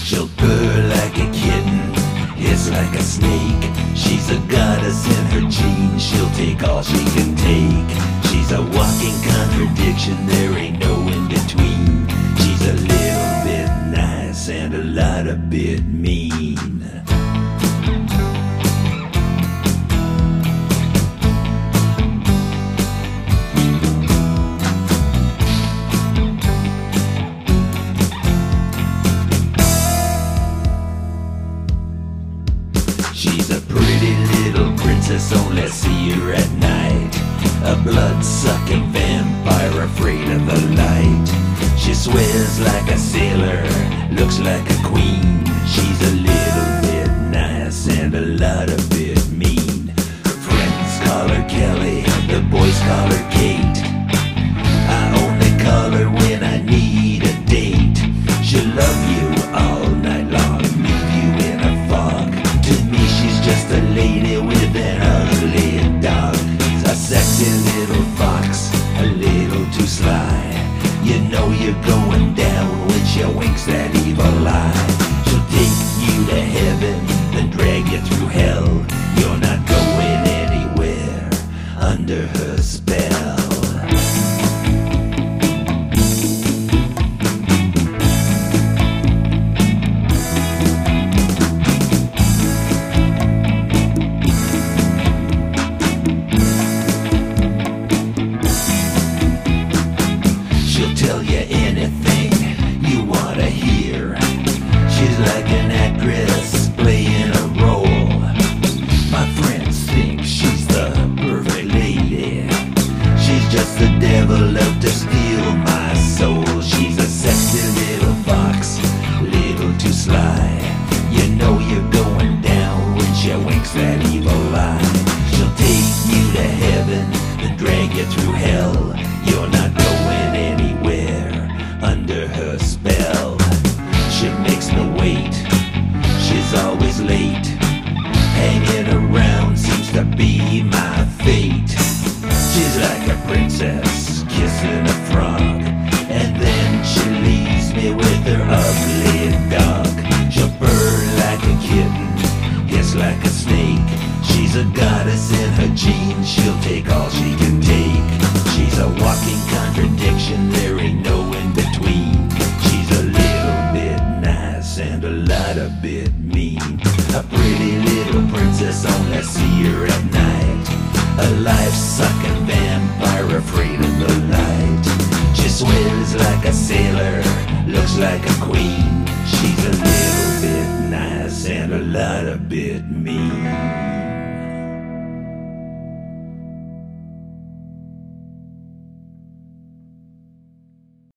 She'll purr like a kitten, hiss like a snake. She's a goddess in her jeans, she'll take all she can take. She's a walking contradiction, there ain't no in between. She's a little bit nice and a lot of bit mean. She's a pretty little princess, only see her at night. A blood-sucking vampire afraid of the light. She swears like a sailor, looks like a queen. She's a little bit nice and a lot of bit mean. Friends call her Kelly, the boys call her Kate. I only call her when I need a date. She'll love you all night long, leave you in a fog. To me she's just a lady with an ugly dog. A sexy little fox, a little too sly. You know you're going down when she winks that evil eye. She'll take you to heaven, then drag you through hell. You're not going anywhere under her spell. Tell you anything you wanna hear. She's like an actress playing a role. My friends think she's the perfect lady. She's just the devil out to steal my soul. She's a sexy little fox, little too sly. You know you're going down when she winks that evil eye. She'll take you to heaven, then drag you through hell. You're not going anywhere under her spell. She makes me wait, she's always late. Hanging around seems to be my fate. She's like a princess kissing a frog, and then she leaves me with her ugly dog. She'll purr like a kitten, hiss like a snake. She's a goddess in her jeans, she'll take all she can take. She's a walking contradiction, there ain't no in between. She's a little bit nice and a lot of bit mean. A pretty little princess, only see her at night. A life-sucking vampire afraid of the light. She swears like a sailor, looks like a queen. She's a little bit nice and a lot of bit mean.